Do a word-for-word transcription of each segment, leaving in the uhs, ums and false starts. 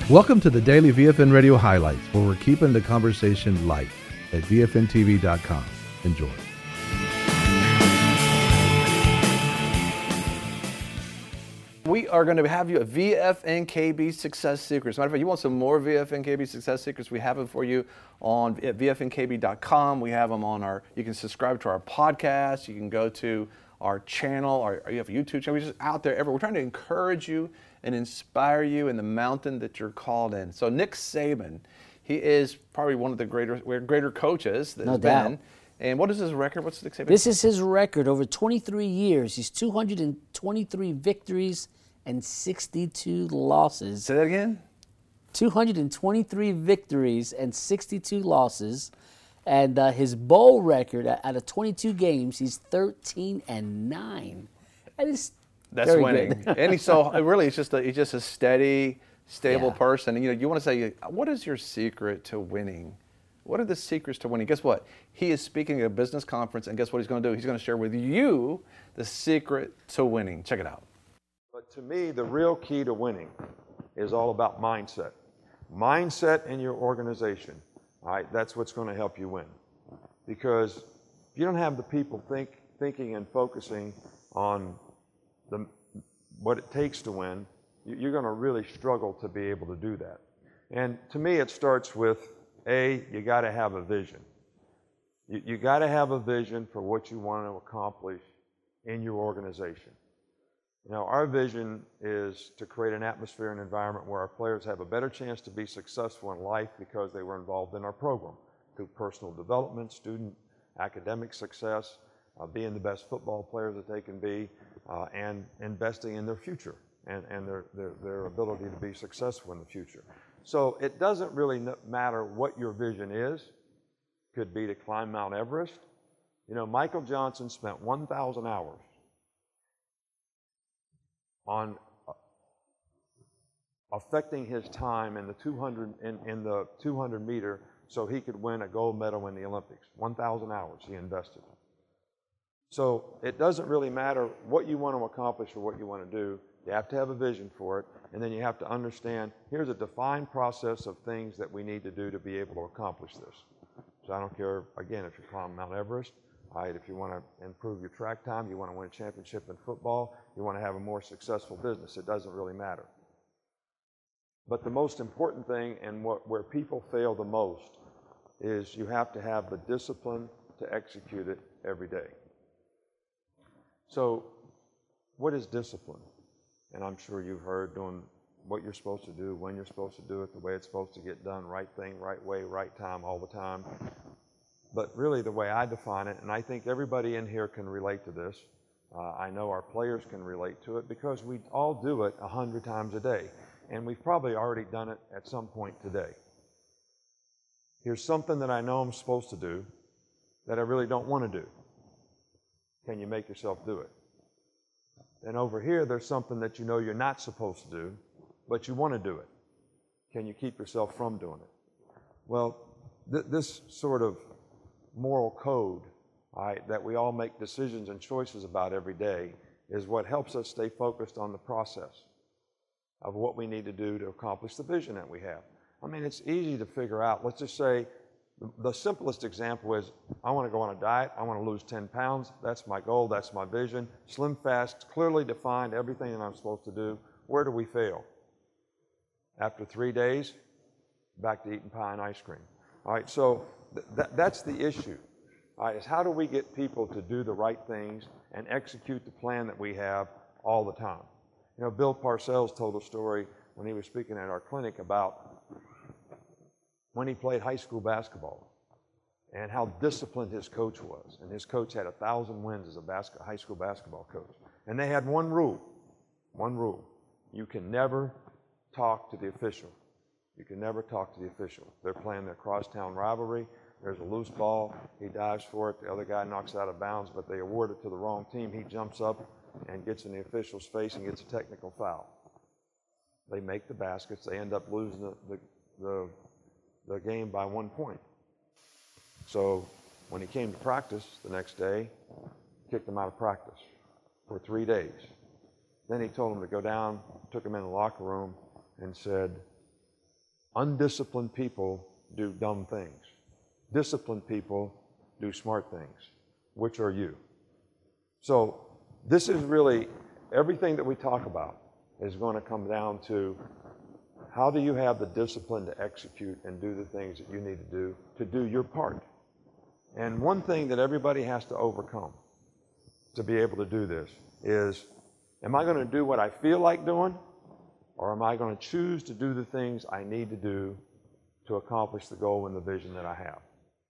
Welcome to the Daily V F N Radio Highlights, where we're keeping the conversation light at V F N T V dot com. Enjoy. We are going to have you a V F N K B Success Secrets. Matter of fact, you want some more V F N K B Success Secrets? We have them for you on at V F N K B dot com. We have them on our, you can subscribe to our podcast. You can go to our channel, or you have a YouTube channel. We're just out there everywhere. We're trying to encourage you and inspire you in the mountain that you're called in. So Nick Saban, he is probably one of the greater, greater coaches that no has doubt. been. And what is his record? What's Nick Saban? This is his record over twenty-three years. He's two hundred twenty-three victories and sixty-two losses. Say that again? two hundred twenty-three victories and sixty-two losses. And uh, his bowl record out of twenty-two games, he's thirteen and nine. That is That's very winning. good. And he's so, really, he's just a, he's just a steady, stable Yeah. person. And, you know, you want to say, what is your secret to winning? What are the secrets to winning? Guess what? He is speaking at a business conference, and guess what he's going to do? He's going to share with you the secret to winning. Check it out. But to me, the real key to winning is all about mindset. Mindset in your organization. All right, that's what's going to help you win. Because if you don't have the people think, thinking and focusing on the, what it takes to win, you're going to really struggle to be able to do that. And to me, it starts with, A, you got to have a vision. You, you got to have a vision for what you want to accomplish in your organization. You know, our vision is to create an atmosphere and environment where our players have a better chance to be successful in life because they were involved in our program through personal development, student academic success, uh, being the best football players that they can be, uh, and investing in their future and, and their, their, their ability to be successful in the future. So it doesn't really matter what your vision is. Could be to climb Mount Everest. You know, Michael Johnson spent one thousand hours on affecting his time in the two hundred in, in the two hundred meter so he could win a gold medal in the Olympics. one thousand hours he invested. So it doesn't really matter what you want to accomplish or what you want to do. You have to have a vision for it, and then you have to understand here's a defined process of things that we need to do to be able to accomplish this. So I don't care, again, if you climb Mount Everest, all right, if you want to improve your track time, you want to win a championship in football, you want to have a more successful business, it doesn't really matter. But the most important thing, and what, where people fail the most, is you have to have the discipline to execute it every day. So what is discipline? And I'm sure you've heard doing what you're supposed to do, when you're supposed to do it, the way it's supposed to get done, right thing, right way, right time, all the time. But really the way I define it, and I think everybody in here can relate to this, uh, I know our players can relate to it because we all do it a hundred times a day. And we've probably already done it at some point today. Here's something that I know I'm supposed to do that I really don't want to do. Can you make yourself do it? And over here, there's something that you know you're not supposed to do, but you want to do it. Can you keep yourself from doing it? Well, th this sort of moral code, all right, that we all make decisions and choices about every day is what helps us stay focused on the process of what we need to do to accomplish the vision that we have. I mean, it's easy to figure out. Let's just say the, the simplest example is I want to go on a diet. I want to lose ten pounds. That's my goal. That's my vision. Slim Fast, clearly defined everything that I'm supposed to do. Where do we fail? After three days, back to eating pie and ice cream. All right, so th th that's the issue. All right, is how do we get people to do the right things and execute the plan that we have all the time? You know, Bill Parcells told a story when he was speaking at our clinic about when he played high school basketball and how disciplined his coach was. And his coach had a thousand wins as a basket, high school basketball coach. And they had one rule, one rule. You can never talk to the official. You can never talk to the official. They're playing their crosstown rivalry. There's a loose ball. He dives for it. The other guy knocks it out of bounds, but they award it to the wrong team. He jumps up and gets in the official's face and gets a technical foul. They make the baskets. They end up losing the, the, the, the game by one point. So when he came to practice the next day, kicked him out of practice for three days. Then he told him to go down, took him in the locker room, and said, undisciplined people do dumb things. Disciplined people do smart things. Which are you? So this is really, everything that we talk about is going to come down to how do you have the discipline to execute and do the things that you need to do to do your part. And one thing that everybody has to overcome to be able to do this is, am I going to do what I feel like doing, or am I going to choose to do the things I need to do to accomplish the goal and the vision that I have?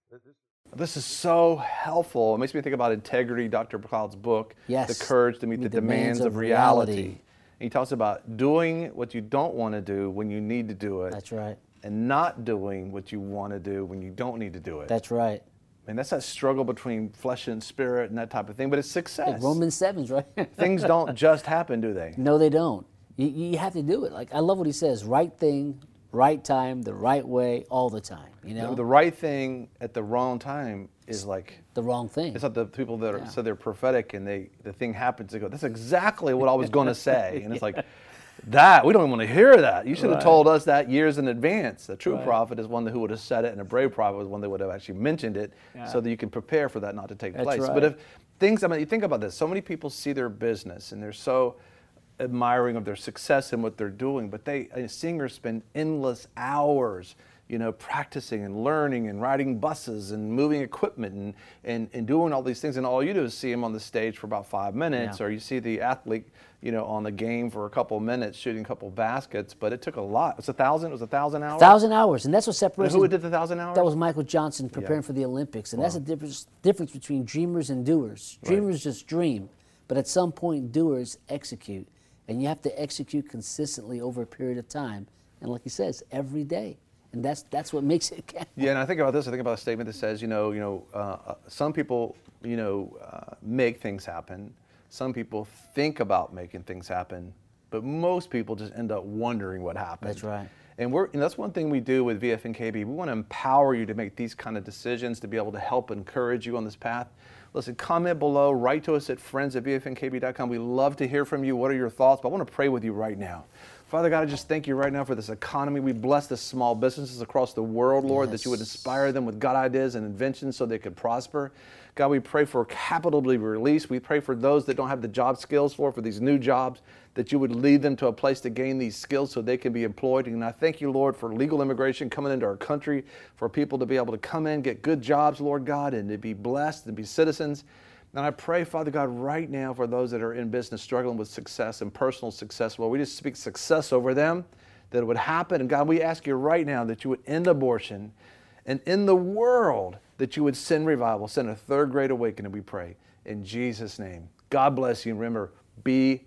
This is so helpful. It makes me think about Integrity, Doctor Cloud's book, Yes. The Courage to Meet the, The Demands, Demands of of Reality. Reality. And he talks about doing what you don't want to do when you need to do it. That's right. And not doing what you want to do when you don't need to do it. That's right. And that's that struggle between flesh and spirit and that type of thing, but it's success. Like Romans seven's, right? Things don't just happen, do they? No, they don't. You, you have to do it. Like, I love what he says, right thing, right time, the right way, all the time, you know? The right thing at the wrong time is like, The wrong thing. it's not the people that are, Yeah. so they're prophetic and they the thing happens, they go, that's exactly what I was going to say. And it's like, that, we don't even want to hear that. You should have Right. told us that years in advance. A true Right. prophet is one who would have said it, and a brave prophet was one that would have actually mentioned it so that you can prepare for that not to take That's place. right. But if things, I mean, you think about this, so many people see their business and they're so admiring of their success and what they're doing, but they, uh, singers spend endless hours, you know, practicing and learning and riding buses and moving equipment and, and, and doing all these things. And all you do is see them on the stage for about five minutes, Yeah. or you see the athlete, you know, on the game for a couple of minutes shooting a couple of baskets. But it took a lot. It was a thousand. It was a thousand hours. Thousand hours, and that's what And separates. who us- did the thousand hours? That was Michael Johnson preparing Yeah. for the Olympics, and that's the difference difference between dreamers and doers. Dreamers just dream, but at some point, doers execute, and you have to execute consistently over a period of time. And like he says, every day, and that's that's what makes it count. Yeah, and I think about this. I think about a statement that says, you know, you know, uh, some people, you know, uh, make things happen. Some people think about making things happen, but most people just end up wondering what happened. That's right. And we're, and that's one thing we do with V F N K B. We want to empower you to make these kind of decisions, to be able to help encourage you on this path. Listen, comment below, write to us at friends at V F N K B dot com. We love to hear from you. What are your thoughts? But I want to pray with you right now. Father God, I just thank you right now for this economy. We bless the small businesses across the world, Lord, that you would Yes. inspire them with God ideas and inventions so they could prosper. God, we pray for capital to be released. We pray for those that don't have the job skills for, for these new jobs, that you would lead them to a place to gain these skills so they can be employed. And I thank you, Lord, for legal immigration coming into our country, for people to be able to come in, get good jobs, Lord God, and to be blessed and be citizens. And I pray, Father God, right now for those that are in business struggling with success and personal success, Lord, we just speak success over them, that it would happen. And God, we ask you right now that you would end abortion, and in the world that you would send revival, send a third great awakening, we pray. In Jesus' name. God bless you. And remember, be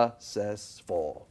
successful.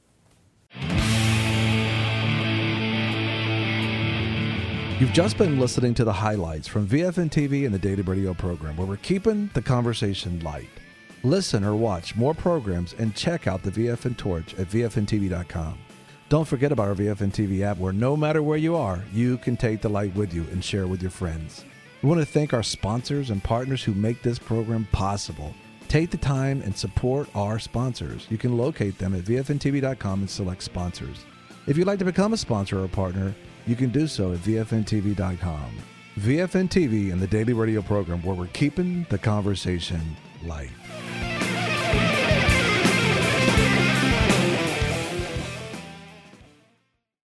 You've just been listening to the highlights from V F N T V and the Daily Radio program, where we're keeping the conversation light. Listen or watch more programs and check out the V F N Torch at V F N T V dot com. Don't forget about our V F N T V app, where no matter where you are, you can take the light with you and share with your friends. We want to thank our sponsors and partners who make this program possible. Take the time and support our sponsors. You can locate them at V F N T V dot com and select sponsors. If you'd like to become a sponsor or a partner, you can do so at V F N T V dot com. V F N T V and the Daily Radio program, where we're keeping the conversation light.